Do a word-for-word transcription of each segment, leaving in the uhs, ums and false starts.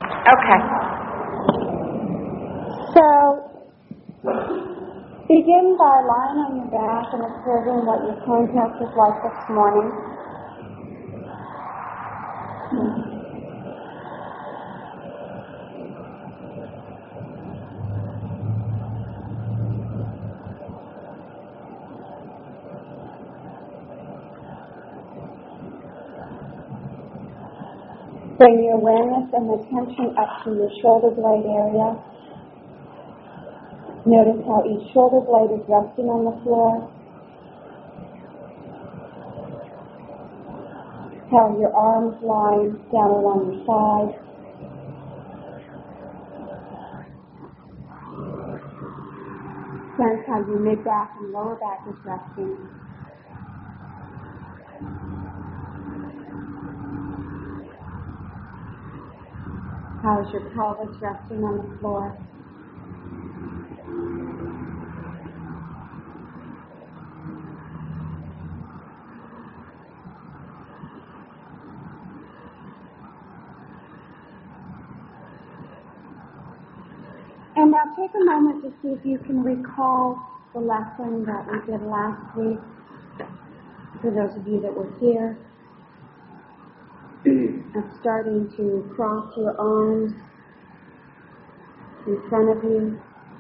Okay. So, begin by lying on your back and observing what your contact was like this morning. Bring your awareness and attention up to your shoulder blade area. Notice how each shoulder blade is resting on the floor. How your arms lie down along your side. Sense how your mid-back and lower back is resting. How is your pelvis resting on the floor? And now take a moment to see if you can recall the lesson that we did last week, for those of you that were here, of starting to cross your arms in front of you.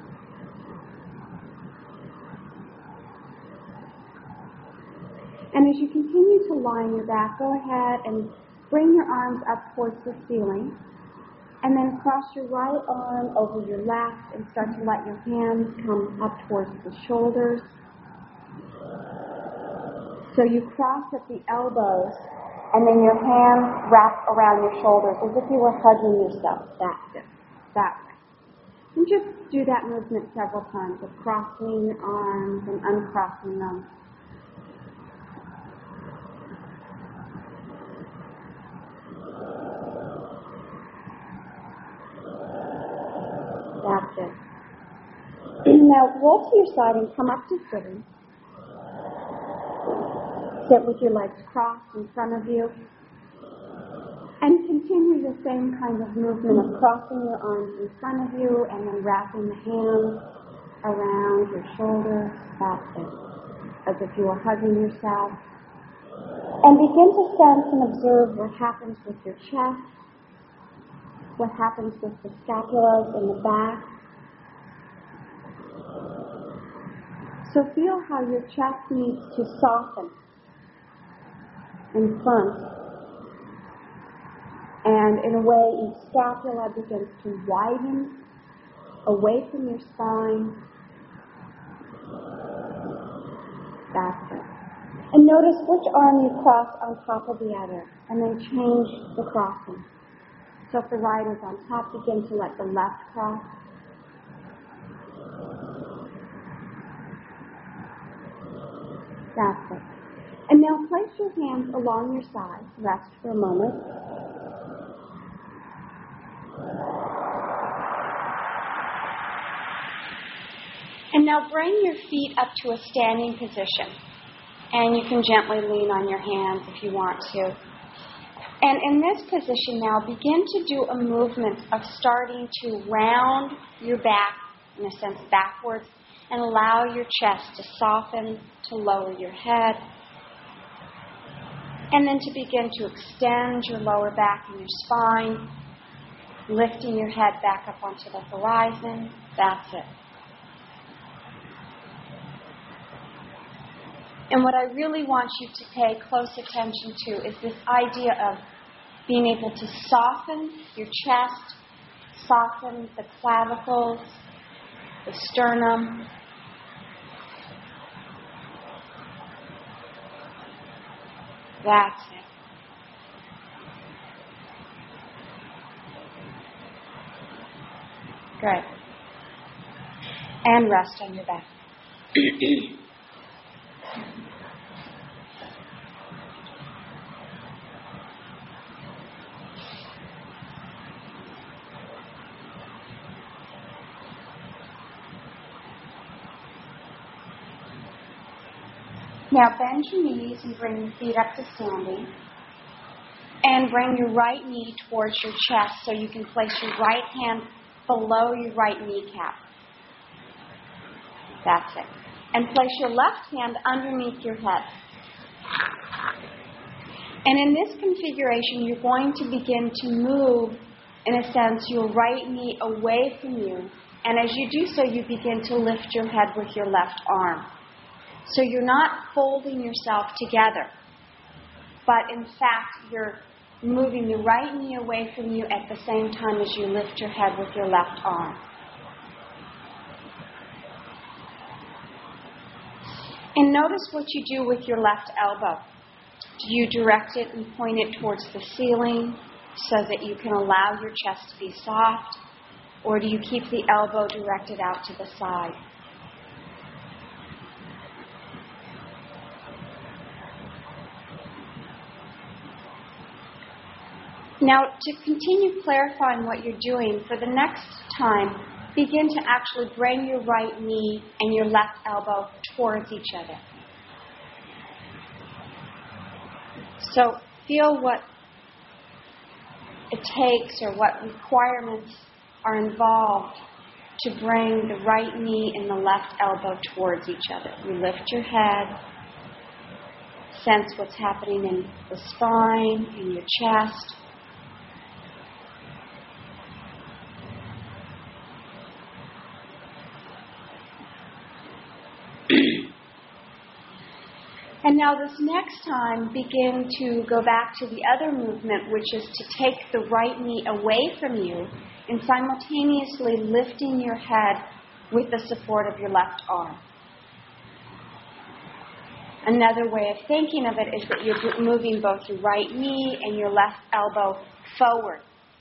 And as you continue to lie on your back, go ahead and bring your arms up towards the ceiling. And then cross your right arm over your left and start to let your hands come up towards the shoulders. So you cross at the elbows, and then your hands wrap around your shoulders as if you were hugging yourself. That's it. That way. And just do that movement several times of crossing your arms and uncrossing them. That's it. Now roll to your side and come up to sitting. Sit with your legs crossed in front of you. And continue the same kind of movement of crossing your arms in front of you and then wrapping the hands around your shoulders. That's it. As if you were hugging yourself. And begin to sense and observe what happens with your chest. What happens with the scapulas in the back. So feel how your chest needs to soften in front. And in a way, each scapula begins to widen away from your spine. That's it. And notice which arm you cross on top of the other. And then change the crossing. So if the right is on top, begin to let the left cross. That's it. And now place your hands along your sides. Rest for a moment. And now bring your feet up to a standing position. And you can gently lean on your hands if you want to. And in this position now, begin to do a movement of starting to round your back, in a sense, backwards, and allow your chest to soften, to lower your head, and then to begin to extend your lower back and your spine, lifting your head back up onto the horizon. That's it. And what I really want you to pay close attention to is this idea of being able to soften your chest, soften the clavicles, the sternum. That's it. Good. And rest on your back. Now bend your knees and bring your feet up to standing. And bring your right knee towards your chest so you can place your right hand below your right kneecap. That's it. And place your left hand underneath your head. And in this configuration, you're going to begin to move, in a sense, your right knee away from you. And as you do so, you begin to lift your head with your left arm. So you're not folding yourself together, but in fact, you're moving the right knee away from you at the same time as you lift your head with your left arm. And notice what you do with your left elbow. Do you direct it and point it towards the ceiling so that you can allow your chest to be soft? Or do you keep the elbow directed out to the side? Now, to continue clarifying what you're doing, for the next time, begin to actually bring your right knee and your left elbow towards each other. So feel what it takes or what requirements are involved to bring the right knee and the left elbow towards each other. You lift your head, sense what's happening in the spine, in your chest. And now this next time, begin to go back to the other movement, which is to take the right knee away from you and simultaneously lifting your head with the support of your left arm. Another way of thinking of it is that you're moving both your right knee and your left elbow forward.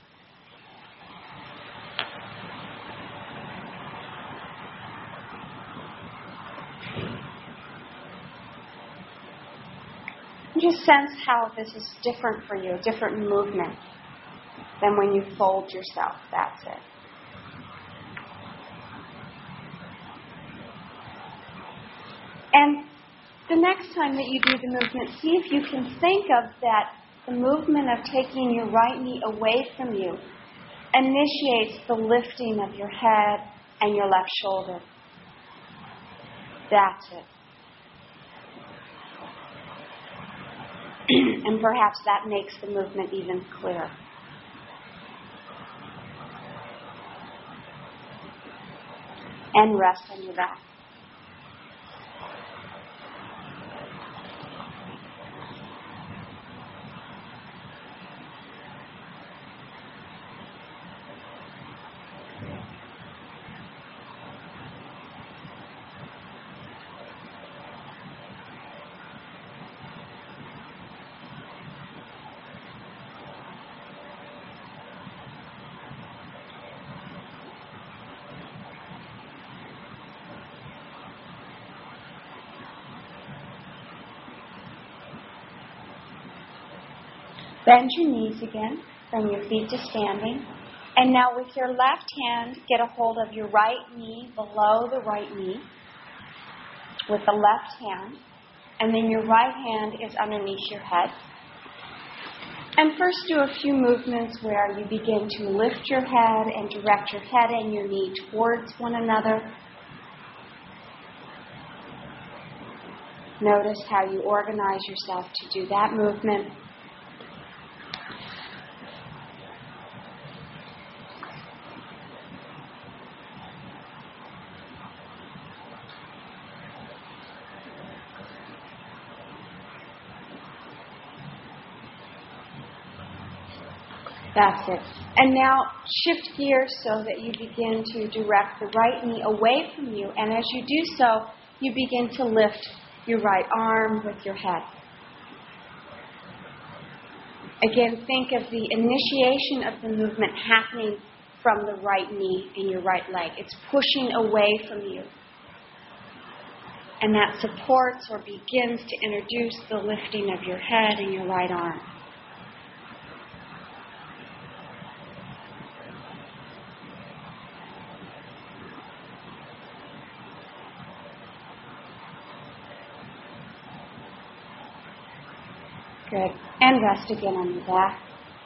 Just sense how this is different for you, a different movement than when you fold yourself. That's it. And the next time that you do the movement, see if you can think of that the movement of taking your right knee away from you initiates the lifting of your head and your left shoulder. That's it. And perhaps that makes the movement even clearer. And rest on your back. Bend your knees again, bring your feet to standing. And now with your left hand, get a hold of your right knee below the right knee with the left hand. And then your right hand is underneath your head. And first do a few movements where you begin to lift your head and direct your head and your knee towards one another. Notice how you organize yourself to do that movement. That's it. And now shift gears so that you begin to direct the right knee away from you. And as you do so, you begin to lift your right arm with your head. Again, think of the initiation of the movement happening from the right knee and your right leg. It's pushing away from you. And that supports or begins to introduce the lifting of your head and your right arm. Good. And rest again on your back.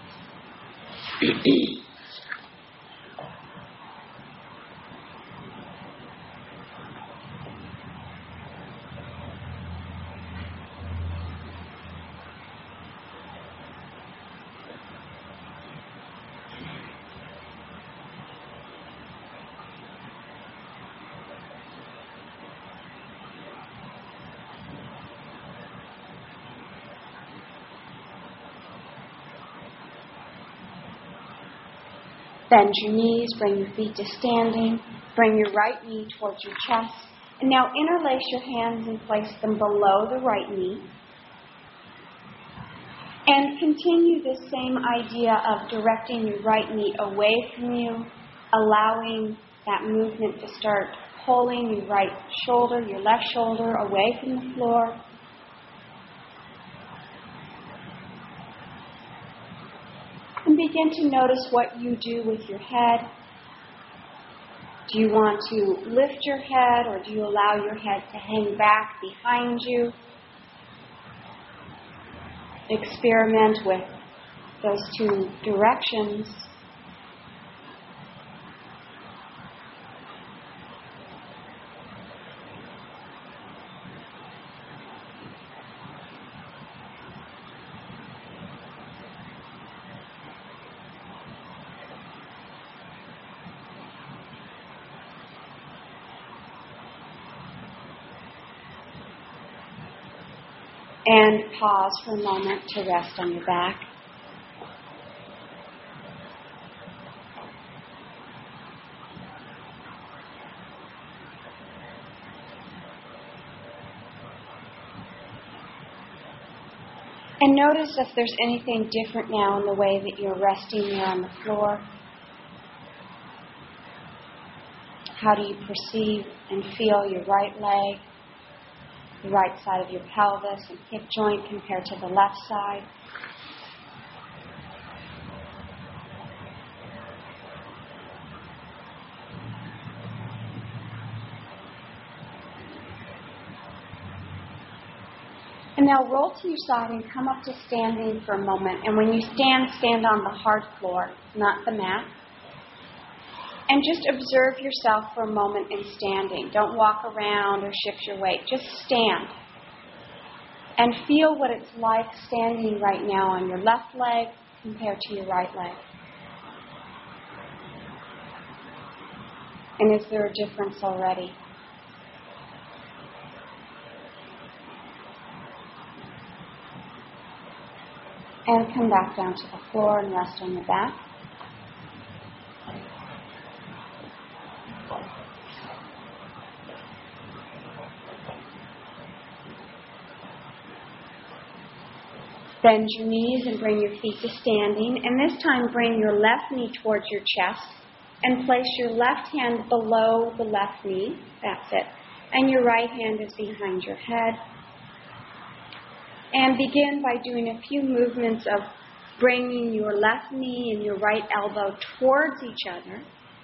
Bend your knees, bring your feet to standing, bring your right knee towards your chest, and now interlace your hands and place them below the right knee. And continue this same idea of directing your right knee away from you, allowing that movement to start pulling your right shoulder, your left shoulder away from the floor. And begin to notice what you do with your head. Do you want to lift your head, or do you allow your head to hang back behind you? Experiment with those two directions. And pause for a moment to rest on your back. And notice if there's anything different now in the way that you're resting there on the floor. How do you perceive and feel your right leg, the right side of your pelvis and hip joint compared to the left side? And now roll to your side and come up to standing for a moment. And when you stand, stand on the hard floor, not the mat. And just observe yourself for a moment in standing. Don't walk around or shift your weight. Just stand. And feel what it's like standing right now on your left leg compared to your right leg. And is there a difference already? And come back down to the floor and rest on your back. Bend your knees and bring your feet to standing. And this time bring your left knee towards your chest and place your left hand below the left knee. That's it. And your right hand is behind your head. And begin by doing a few movements of bringing your left knee and your right elbow towards each other.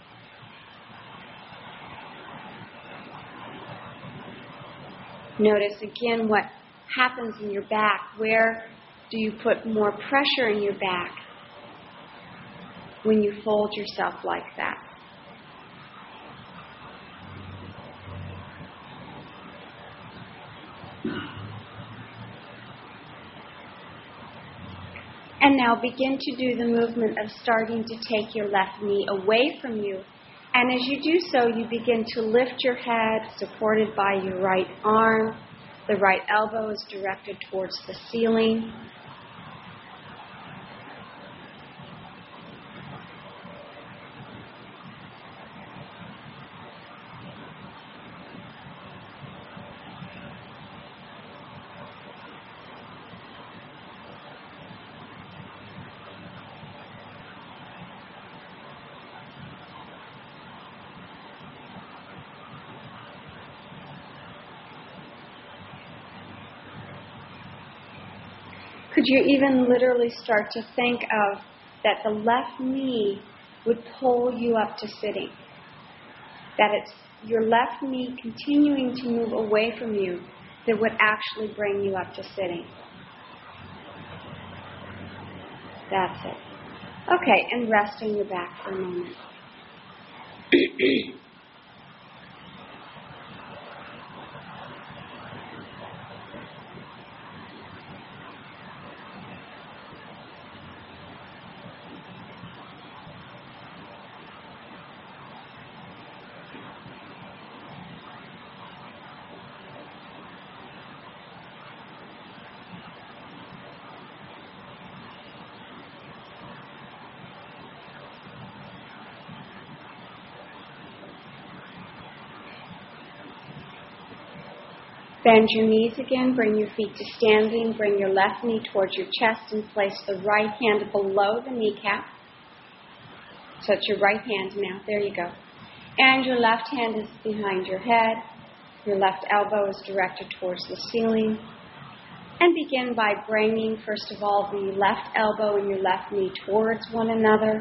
Notice again what happens in your back. Where do you put more pressure in your back when you fold yourself like that? And now begin to do the movement of starting to take your left knee away from you. And as you do so, you begin to lift your head, supported by your right arm. The right elbow is directed towards the ceiling. Could you even literally start to think of that the left knee would pull you up to sitting? That it's your left knee continuing to move away from you that would actually bring you up to sitting. That's it. Okay, and rest on your back for a moment. Bend your knees again, bring your feet to standing, bring your left knee towards your chest and place the right hand below the kneecap. So it's your right hand now, there you go. And your left hand is behind your head, your left elbow is directed towards the ceiling. And begin by bringing, first of all, the left elbow and your left knee towards one another.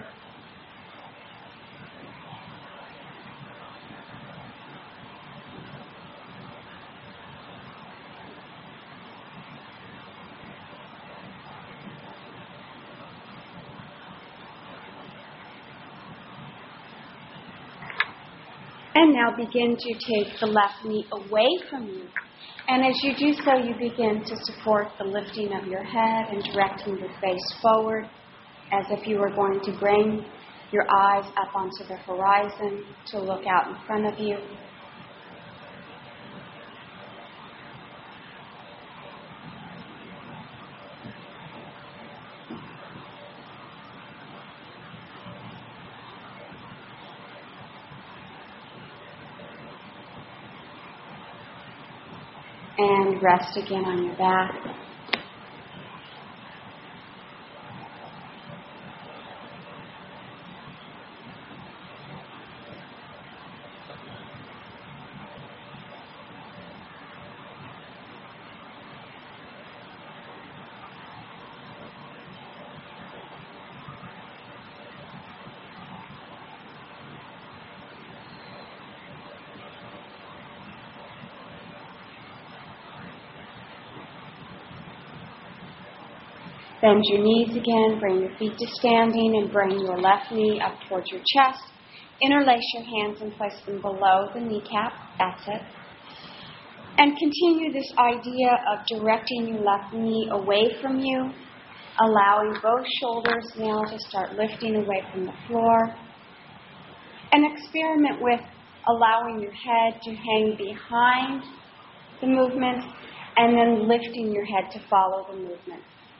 And now begin to take the left knee away from you. And as you do so, you begin to support the lifting of your head and directing the face forward as if you were going to bring your eyes up onto the horizon to look out in front of you. And rest again on your back. Bend your knees again, bring your feet to standing, and bring your left knee up towards your chest. Interlace your hands and place them below the kneecap. That's it. And continue this idea of directing your left knee away from you, allowing both shoulders now to start lifting away from the floor. And experiment with allowing your head to hang behind the movement and then lifting your head to follow the movement.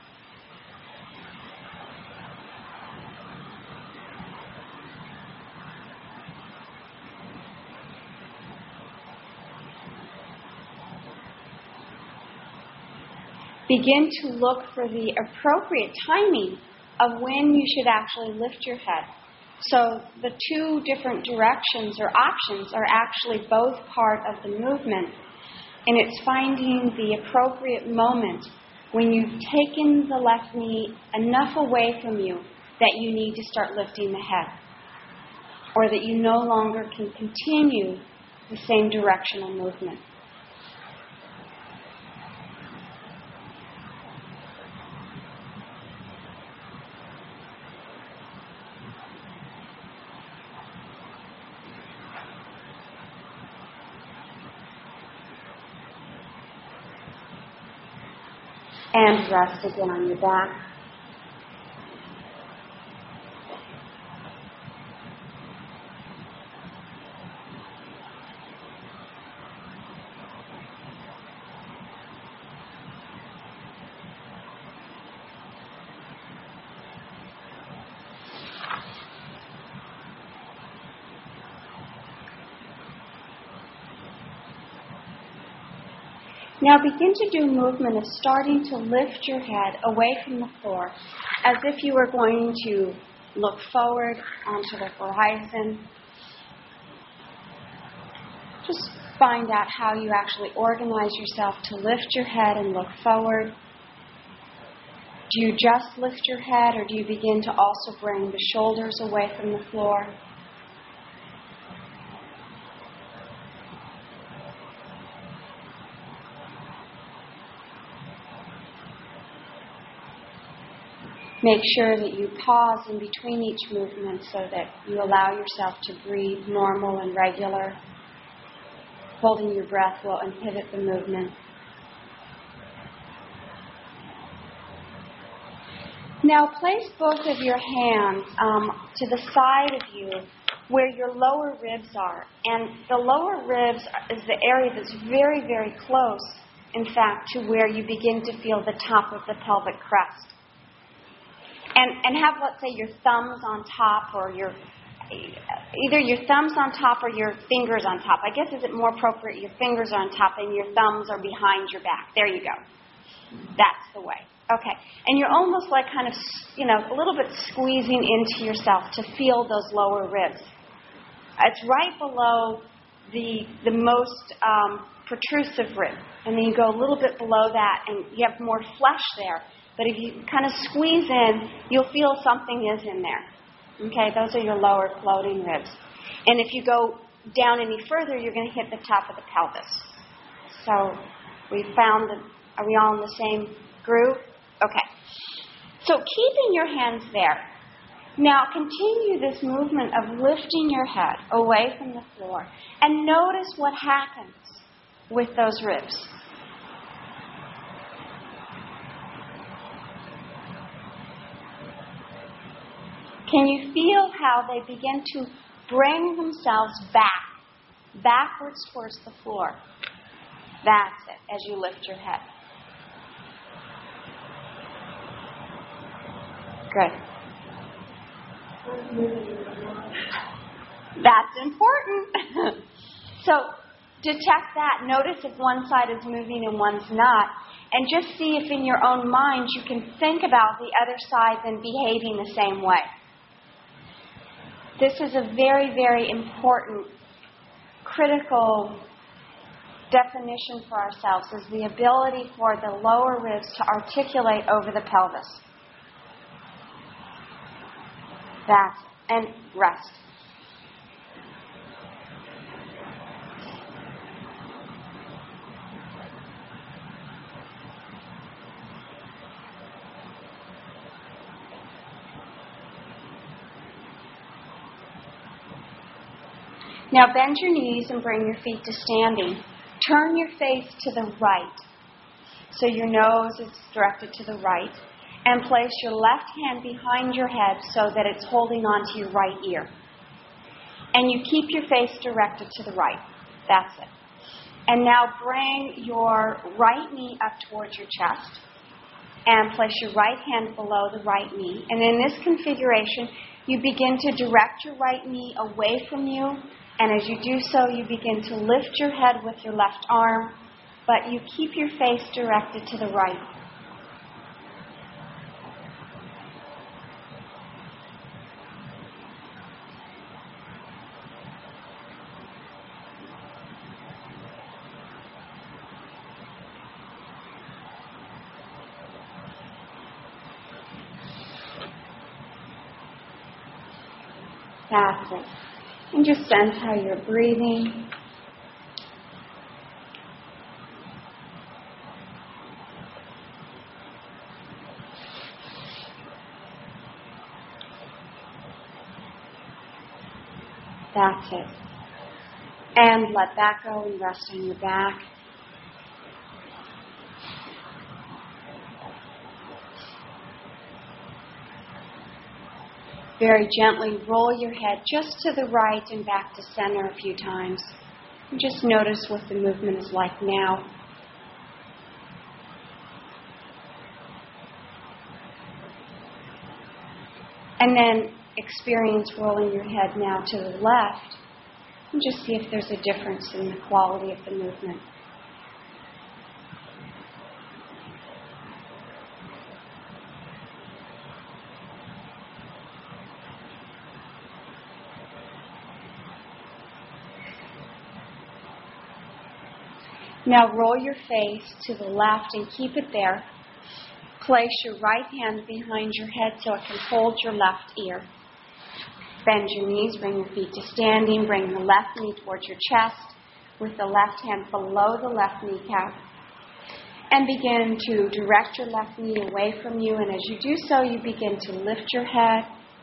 Begin to look for the appropriate timing of when you should actually lift your head. So the two different directions or options are actually both part of the movement, and it's finding the appropriate moment when you've taken the left knee enough away from you that you need to start lifting the head, or that you no longer can continue the same directional movement. And rest again on your back. Now begin to do movement of starting to lift your head away from the floor as if you were going to look forward onto the horizon. Just find out how you actually organize yourself to lift your head and look forward. Do you just lift your head, or do you begin to also bring the shoulders away from the floor? Make sure that you pause in between each movement so that you allow yourself to breathe normal and regular. Holding your breath will inhibit the movement. Now place both of your hands um, to the side of you where your lower ribs are. And the lower ribs is the area that's very, very close, in fact, to where you begin to feel the top of the pelvic crest. And, and have, let's say, your thumbs on top or your, either your thumbs on top or your fingers on top. I guess is it more appropriate your fingers are on top and your thumbs are behind your back. There you go. That's the way. Okay. And you're almost like kind of, you know, a little bit squeezing into yourself to feel those lower ribs. It's right below the the most um, protrusive rib. And then you go a little bit below that and you have more flesh there. But if you kind of squeeze in, you'll feel something is in there. Okay, those are your lower floating ribs. And if you go down any further, you're going to hit the top of the pelvis. So we found that, are we all in the same groove? Okay. So keeping your hands there. Now continue this movement of lifting your head away from the floor. And notice what happens with those ribs. Can you feel how they begin to bring themselves back, backwards towards the floor? That's it, as you lift your head. Good. That's important. So detect that. Notice if one side is moving and one's not. And just see if in your own mind you can think about the other side and behaving the same way. This is a very, very important, critical definition for ourselves, is the ability for the lower ribs to articulate over the pelvis. That's it. And rest. Now bend your knees and bring your feet to standing. Turn your face to the right, so your nose is directed to the right, and place your left hand behind your head so that it's holding on to your right ear. And you keep your face directed to the right. That's it. And now bring your right knee up towards your chest and place your right hand below the right knee. And in this configuration, you begin to direct your right knee away from you. And as you do so, you begin to lift your head with your left arm, but you keep your face directed to the right. That's it. And just sense how you're breathing. That's it. And let that go and rest on your back. Very gently roll your head just to the right and back to center a few times. And just notice what the movement is like now. And then experience rolling your head now to the left. And just see if there's a difference in the quality of the movement. Now roll your face to the left and keep it there. Place your right hand behind your head so it can hold your left ear. Bend your knees, bring your feet to standing, bring the left knee towards your chest with the left hand below the left kneecap. And begin to direct your left knee away from you. And as you do so, you begin to lift your head.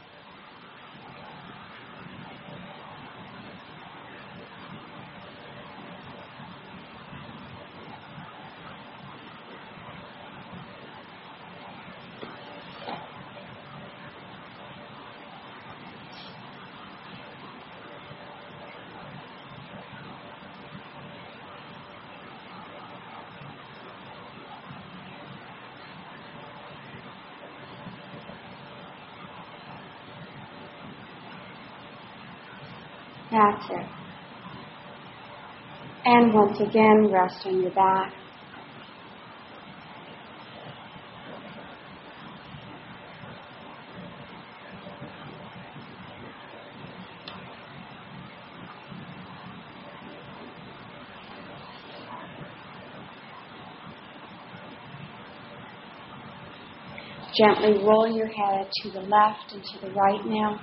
That's it. And once again, rest on your back. Gently roll your head to the left and to the right now.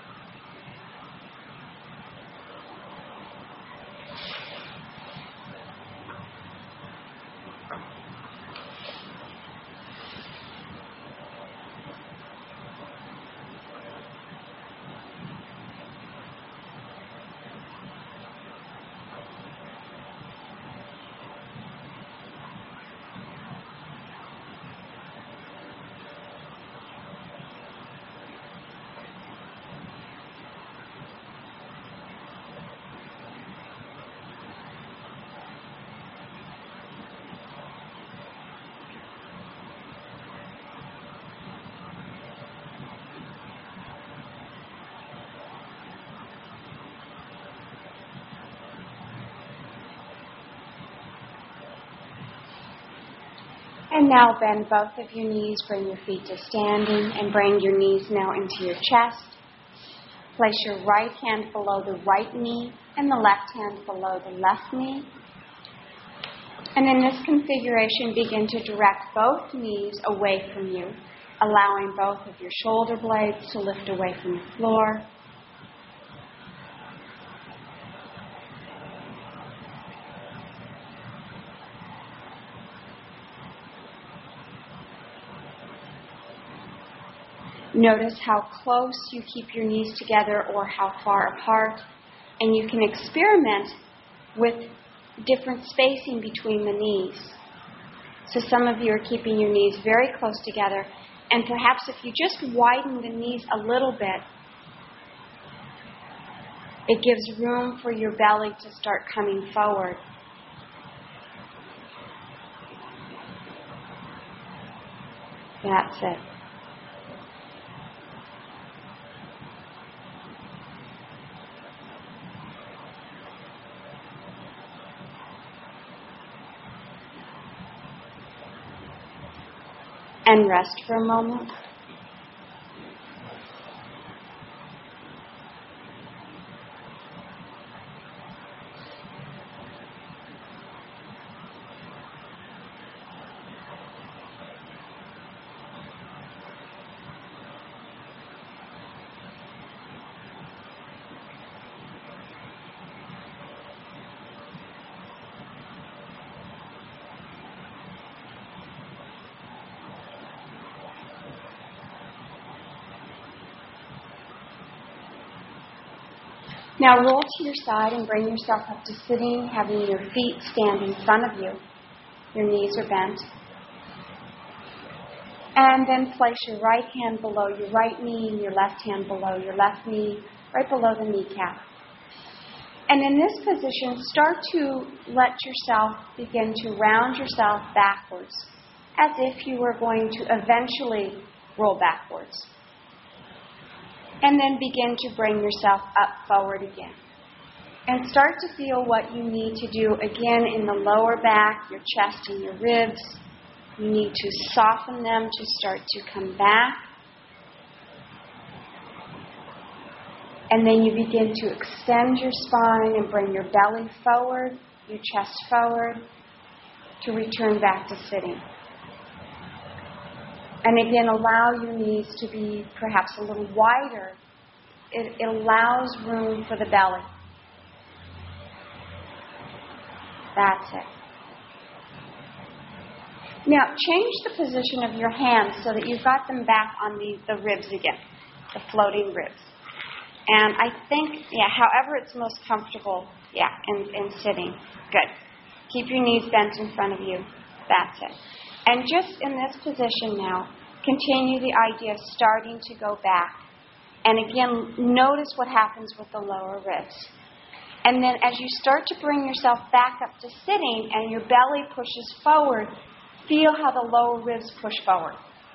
And now bend both of your knees, bring your feet to standing, and bring your knees now into your chest. Place your right hand below the right knee and the left hand below the left knee. And in this configuration, begin to direct both knees away from you, allowing both of your shoulder blades to lift away from the floor. Notice how close you keep your knees together or how far apart. And you can experiment with different spacing between the knees. So some of you are keeping your knees very close together. And perhaps if you just widen the knees a little bit, it gives room for your belly to start coming forward. That's it. And rest for a moment. Now roll to your side and bring yourself up to sitting, having your feet stand in front of you. Your knees are bent. And then place your right hand below your right knee and your left hand below your left knee, right below the kneecap. And in this position, start to let yourself begin to round yourself backwards, as if you were going to eventually roll backwards. And then begin to bring yourself up forward again. And start to feel what you need to do again in the lower back, your chest and your ribs. You need to soften them to start to come back. And then you begin to extend your spine and bring your belly forward, your chest forward, to return back to sitting. And again, allow your knees to be perhaps a little wider. It, it allows room for the belly. That's it. Now, change the position of your hands so that you've got them back on the, the ribs again, the floating ribs. And I think, yeah, however it's most comfortable, yeah, in, in sitting. Good. Keep your knees bent in front of you. That's it. And just in this position now, continue the idea of starting to go back. And again, notice what happens with the lower ribs. And then as you start to bring yourself back up to sitting and your belly pushes forward, feel how the lower ribs push forward.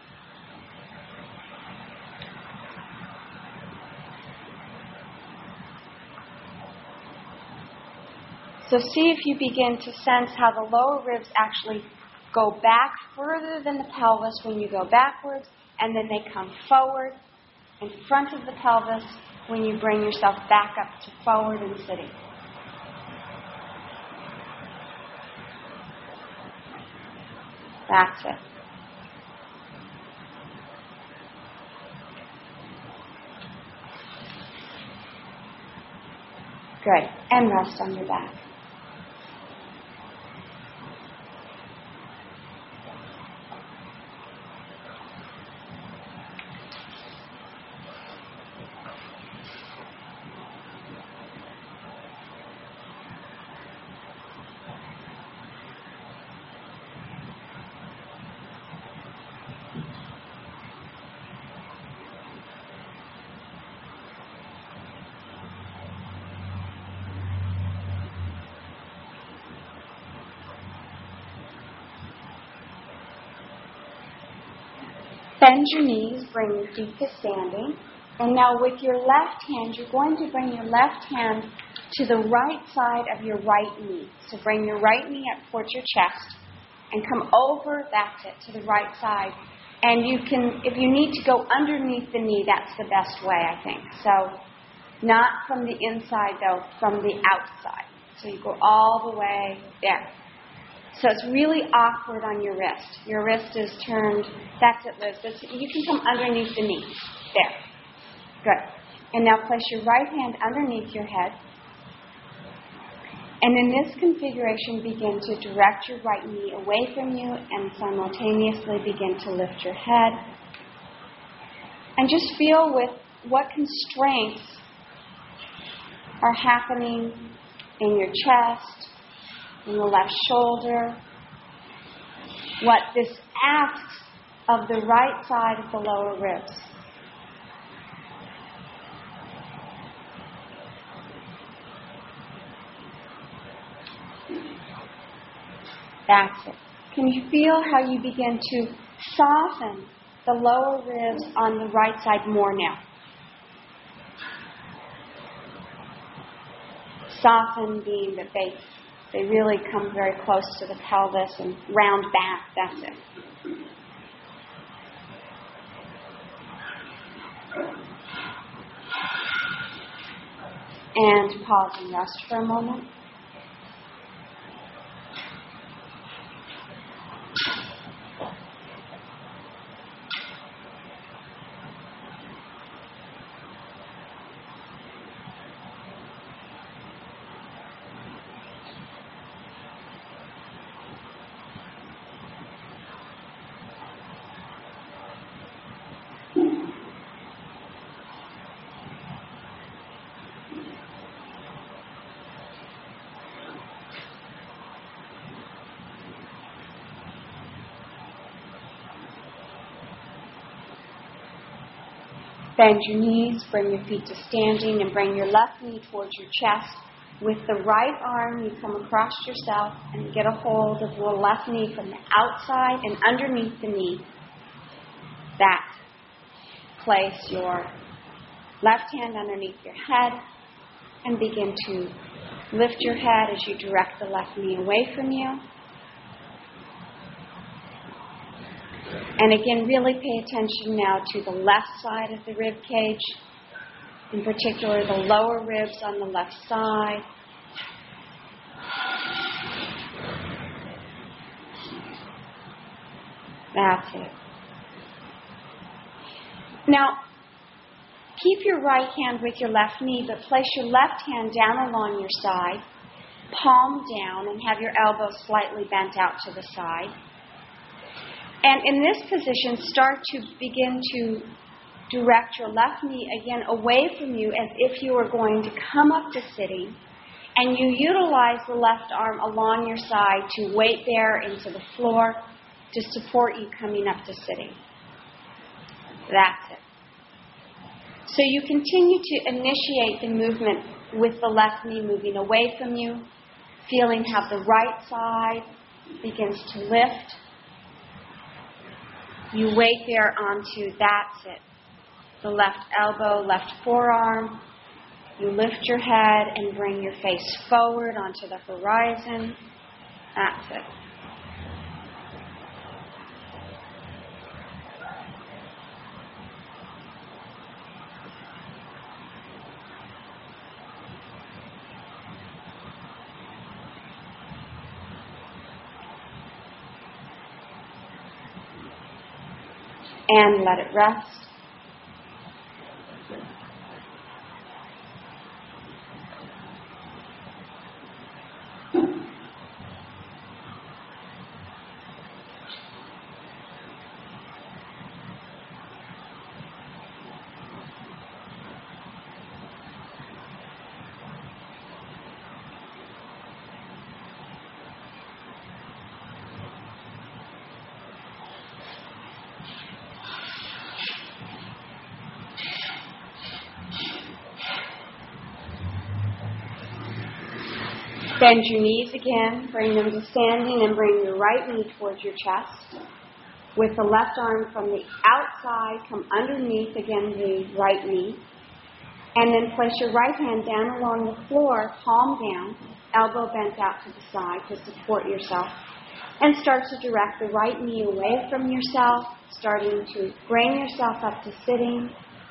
So see if you begin to sense how the lower ribs actually go back further than the pelvis when you go backwards, and then they come forward in front of the pelvis when you bring yourself back up to forward and sitting. That's it. Good. And rest on your back. Bend your knees, bring your feet to standing. And now with your left hand, you're going to bring your left hand to the right side of your right knee. So bring your right knee up towards your chest and come over, that's it, to the right side. And you can, if you need to go underneath the knee, that's the best way, I think. So not from the inside, though, from the outside. So you go all the way there. So it's really awkward on your wrist. Your wrist is turned, that's it, Liz. That's, you can come underneath the knee. There. Good. And now place your right hand underneath your head. And in this configuration, begin to direct your right knee away from you and simultaneously begin to lift your head. And just feel with what constraints are happening in your chest, in the left shoulder, what this asks of the right side of the lower ribs. That's it. Can you feel how you begin to soften the lower ribs on the right side more now? Soften being that they They really come very close to the pelvis and round back. That's it. And pause and rest for a moment. Bend your knees, bring your feet to standing, and bring your left knee towards your chest. With the right arm, you come across yourself and get a hold of the left knee from the outside and underneath the knee. That. Place your left hand underneath your head and begin to lift your head as you direct the left knee away from you. And again, really pay attention now to the left side of the rib cage, in particular the lower ribs on the left side. That's it. Now, keep your right hand with your left knee, but place your left hand down along your side, palm down, and have your elbows slightly bent out to the side. And in this position, start to begin to direct your left knee again away from you as if you were going to come up to sitting. And you utilize the left arm along your side to weight bear into the floor to support you coming up to sitting. That's it. So you continue to initiate the movement with the left knee moving away from you, feeling how the right side begins to lift. You weight there onto, that's it, the left elbow, left forearm. You lift your head and bring your face forward onto the horizon. That's it. And let it rest. Bend your knees again, bring them to standing, and bring your right knee towards your chest. With the left arm from the outside, come underneath, again, the right knee. And then place your right hand down along the floor, palm down, elbow bent out to the side to support yourself. And start to direct the right knee away from yourself, starting to bring yourself up to sitting.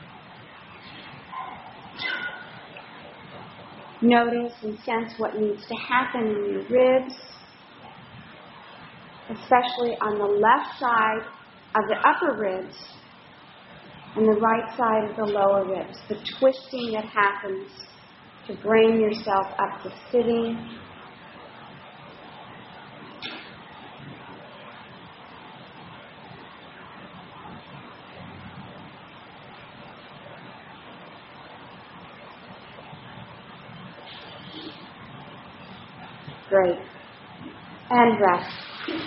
Notice and sense what needs to happen in your ribs, especially on the left side of the upper ribs and the right side of the lower ribs. The twisting that happens to bring yourself up to sitting. Great. And rest.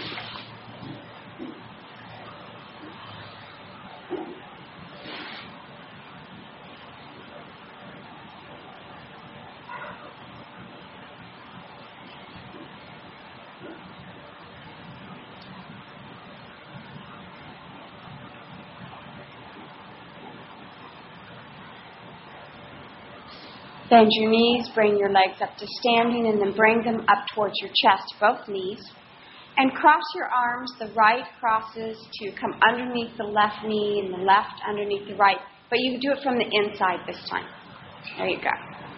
Bend your knees, bring your legs up to standing, and then bring them up towards your chest, both knees. And cross your arms. The right crosses to come underneath the left knee and the left underneath the right. But you do it from the inside this time. There you go.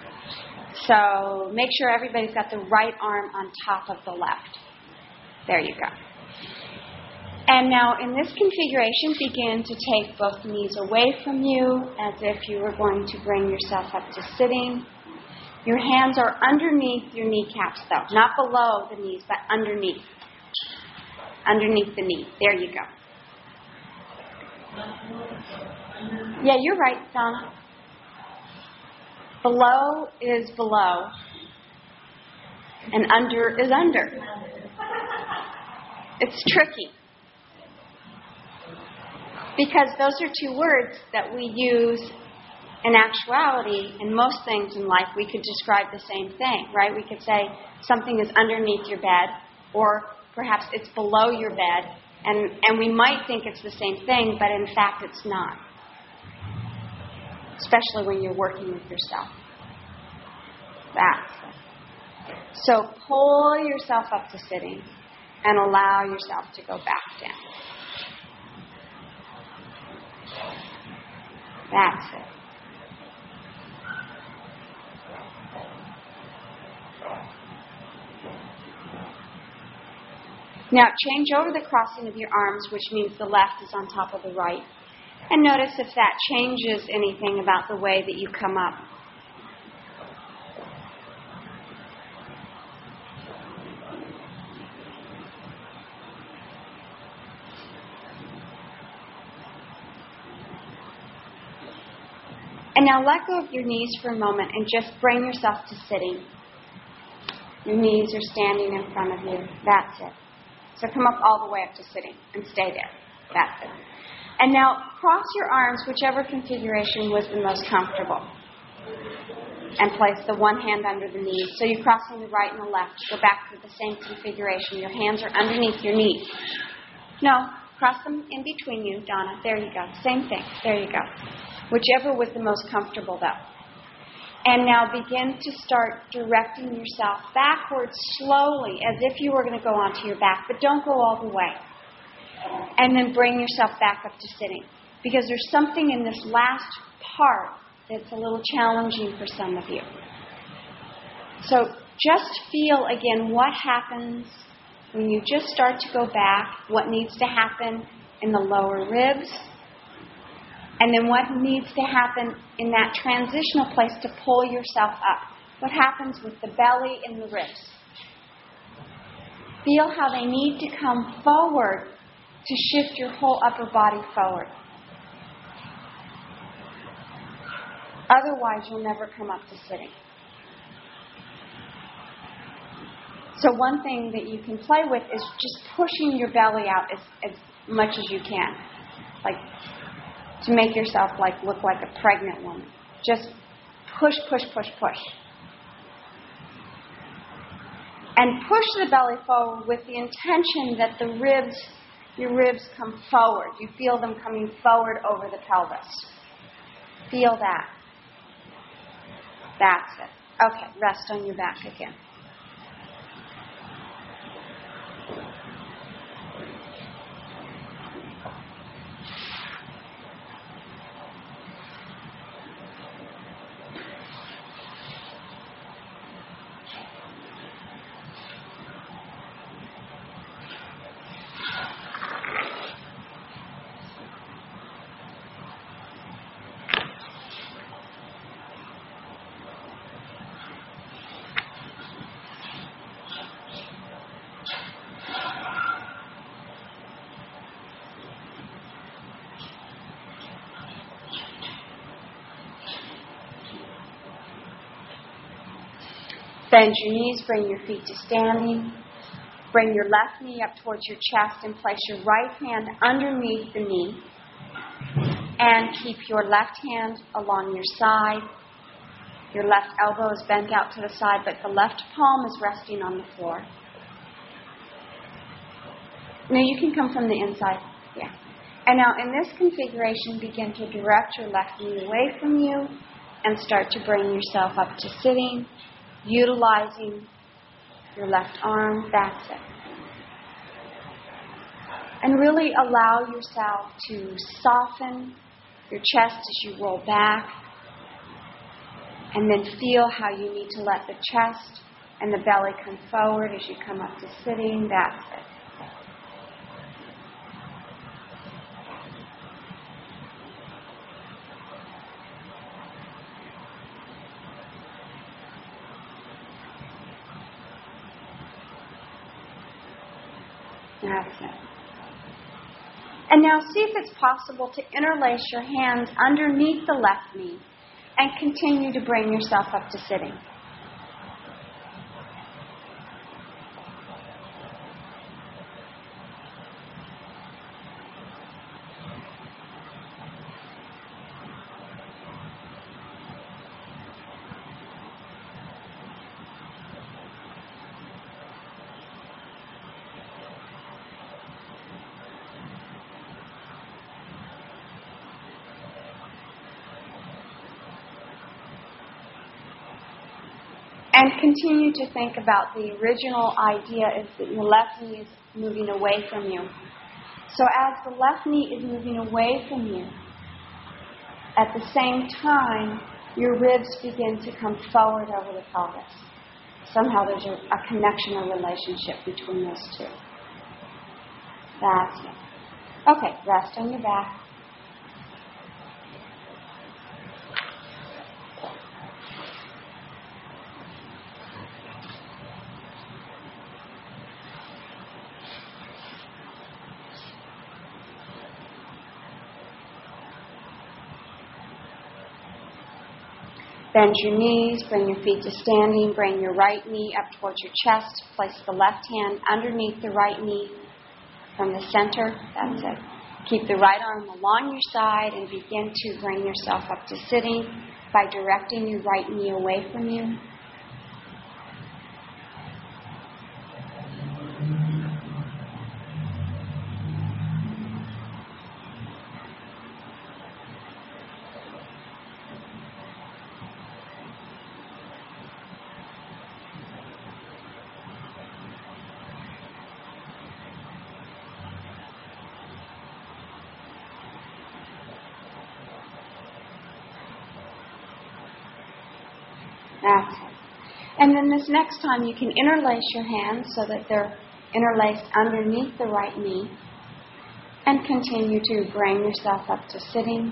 So make sure everybody's got the right arm on top of the left. There you go. And now in this configuration, begin to take both knees away from you as if you were going to bring yourself up to sitting. Your hands are underneath your kneecaps, though. Not below the knees, but underneath. Underneath the knee. There you go. Yeah, you're right, Donna. Below is below, and under is under. It's tricky. Because those are two words that we use in actuality. In most things in life, we could describe the same thing, right? We could say something is underneath your bed, or perhaps it's below your bed, and, and we might think it's the same thing, but in fact it's not. Especially when you're working with yourself. That's it. So pull yourself up to sitting and allow yourself to go back down. That's it. Now change over the crossing of your arms, which means the left is on top of the right. And notice if that changes anything about the way that you come up. And now let go of your knees for a moment and just bring yourself to sitting. Your knees are standing in front of you. That's it. So come up all the way up to sitting and stay there. That's it. And now cross your arms, whichever configuration was the most comfortable. And place the one hand under the knee. So you're crossing the right and the left. Go back to the same configuration. Your hands are underneath your knees. No, cross them in between you, Donna. There you go. Same thing. There you go. Whichever was the most comfortable, though. And now begin to start directing yourself backwards slowly, as if you were going to go onto your back, but don't go all the way. And then bring yourself back up to sitting. Because there's something in this last part that's a little challenging for some of you. So just feel again what happens when you just start to go back, what needs to happen in the lower ribs, and then what needs to happen in that transitional place to pull yourself up. What happens with the belly and the ribs. Feel how they need to come forward to shift your whole upper body forward. Otherwise, you'll never come up to sitting. So one thing that you can play with is just pushing your belly out as, as much as you can. Like, to make yourself like look like a pregnant woman. Just push, push, push, push. And push the belly forward with the intention that the ribs, your ribs come forward. You feel them coming forward over the pelvis. Feel that. That's it. Okay, rest on your back again. Bend your knees, bring your feet to standing. Bring your left knee up towards your chest and place your right hand underneath the knee. And keep your left hand along your side. Your left elbow is bent out to the side, but the left palm is resting on the floor. Now you can come from the inside. Yeah. And now in this configuration, begin to direct your left knee away from you and start to bring yourself up to sitting, utilizing your left arm. That's it. And really allow yourself to soften your chest as you roll back. And then feel how you need to let the chest and the belly come forward as you come up to sitting. That's it. That's it. And now see if it's possible to interlace your hands underneath the left knee and continue to bring yourself up to sitting. And continue to think about the original idea is that your left knee is moving away from you. So as the left knee is moving away from you, at the same time, your ribs begin to come forward over the pelvis. Somehow there's a, a connection or relationship between those two. That's it. Okay, rest on your back. Bend your knees, bring your feet to standing, bring your right knee up towards your chest, place the left hand underneath the right knee from the center. That's it. Keep the right arm along your side and begin to bring yourself up to sitting by directing your right knee away from you. That's it. And then this next time you can interlace your hands so that they're interlaced underneath the right knee and continue to bring yourself up to sitting.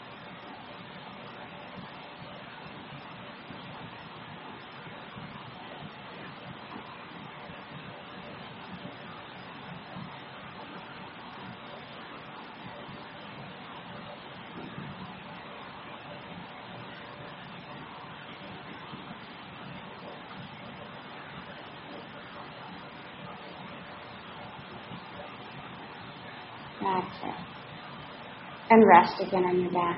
That's it. And rest again on your back.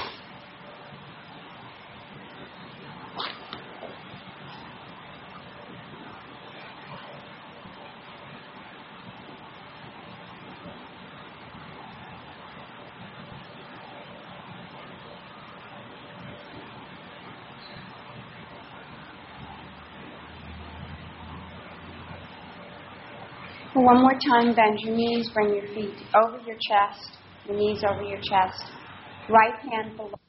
One more time, bend your knees, bring your feet over your chest, your knees over your chest, right hand below.